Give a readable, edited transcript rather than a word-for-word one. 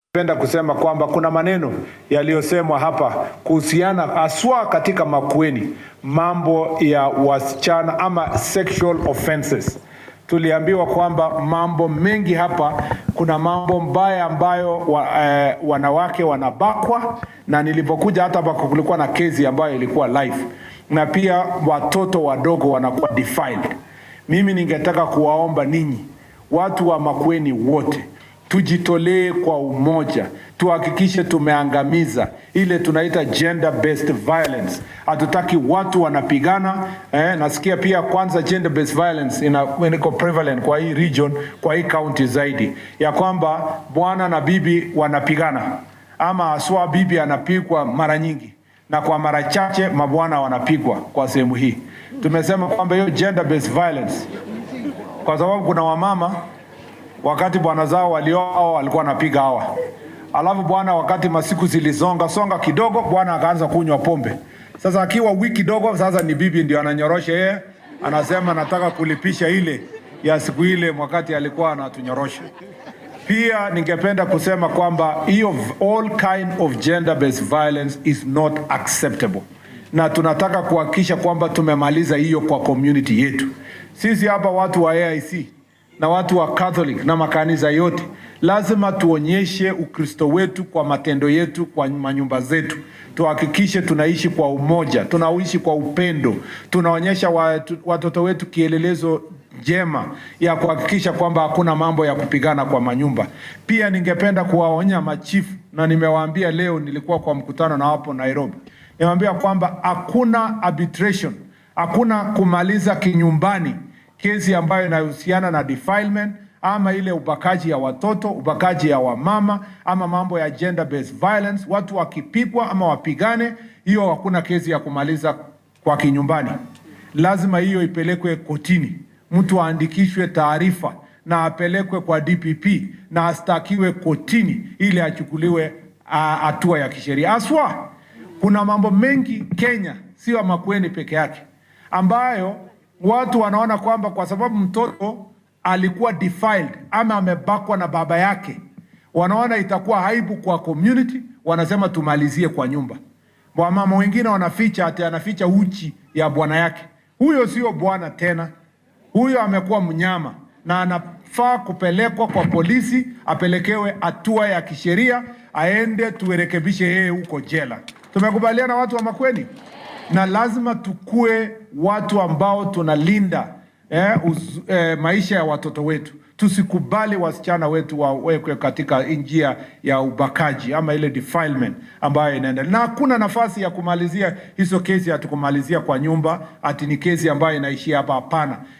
Penda kusema kwamba kuna maneno yaliyosemwa hapa kuhusiana haswa katika Makueni, mambo ya wasichana ama sexual offenses. Tuliambiwa kwamba mambo mengi hapa, kuna mambo mbaya ambayo wanawake wanabakwa, na nilipokuja hata hapa kulikuwa na kesi ambayo ilikuwa live, na pia watoto wadogo wanakuwa defiled. Mimi ningetaka kuwaomba ninyi watu wa Makueni wote tujitolee kwa umoja, tuhakikishe tumeangamiza ile tunaita gender based violence. Hatutaki watu wanapigana. Nasikia pia kwanza gender based violence iko prevalent kwa hii region, kwa hii county zaidi, ya kwamba bwana na bibi wanapigana, ama aswa bibi anapigwa mara nyingi na kwa mara chache mabwana wanapigwa kwa sehemu hii. Tumesema kwamba hiyo gender based violence, kwa sababu kuna wamama wakati bwana zao walioa walikuwa wanapiga hawa, alafu bwana wakati masiku zilizonga kidogo, bwana akaanza kunywa pombe. Sasa akiwa wiki kidogo, sasa ni bibi ndio ananyorosha yeye, anasema nataka kulipisha ile ya siku ile wakati alikuwa anatunyorosha. Pia ningependa kusema kwamba hiyo all kind of gender based violence is not acceptable, na tunataka kuhakikisha kwamba tumemaliza hiyo kwa community yetu. Sisi hapa watu wa AIC na watu wa Catholic na makanisa yote, lazima tuonyeshe Ukristo wetu kwa matendo yetu, kwa manyumba zetu. Tuhakikishe tunaishi kwa umoja, tunaishi kwa upendo, tunaonyesha watoto wetu kielelezo jema ya kuhakikisha kwamba hakuna mambo ya kupigana kwa manyumba. Pia ningependa kuwaonya machifu, na nimewaambia leo, nilikuwa kwa mkutano na hapo Nairobi, nimewaambia kwamba hakuna arbitration, hakuna kumaliza kinyumbani kesi ambayo inahusiana na defilement ama ile ubakaji ya watoto, ubakaji ya wamama, ama mambo ya gender based violence. Watu wakipigwa ama wapigane, hiyo hakuna kesi ya kumaliza kwa kinyumbani. Lazima hiyo ipelekwe kotini, mtu aandikishwe taarifa na apelekwe kwa DPP na astakiwe kotini ili achukuliwe hatua ya kisheria. Aswa kuna mambo mengi Kenya, sio Makueni peke yake, ambayo watu wanaona kwamba kwa sababu mtoto alikuwa defiled ama amebakwa na baba yake, wanaona itakuwa aibu kwa community, wanasema tumalizie kwa nyumba. Wamama wengine wanaficha, ati anaficha uchi ya bwana yake. Huyo sio bwana tena, huyo amekuwa mnyama na anafaa kupelekwa kwa polisi, apelekewe hatua ya kisheria, aende tuerekebishe yeye huko jela. Tumekubaliana watu wa Makueni? Na lazima tukue watu ambao tunalinda maisha ya watoto wetu. Tusikubali wasichana wetu wawekwe katika njia ya ubakaji ama ile defilement ambayo inaendelea. Na hakuna nafasi ya kumalizia hizo kesi, hatukumalizia kwa nyumba, ati ni kesi ambayo inaishia hapa. Hapana.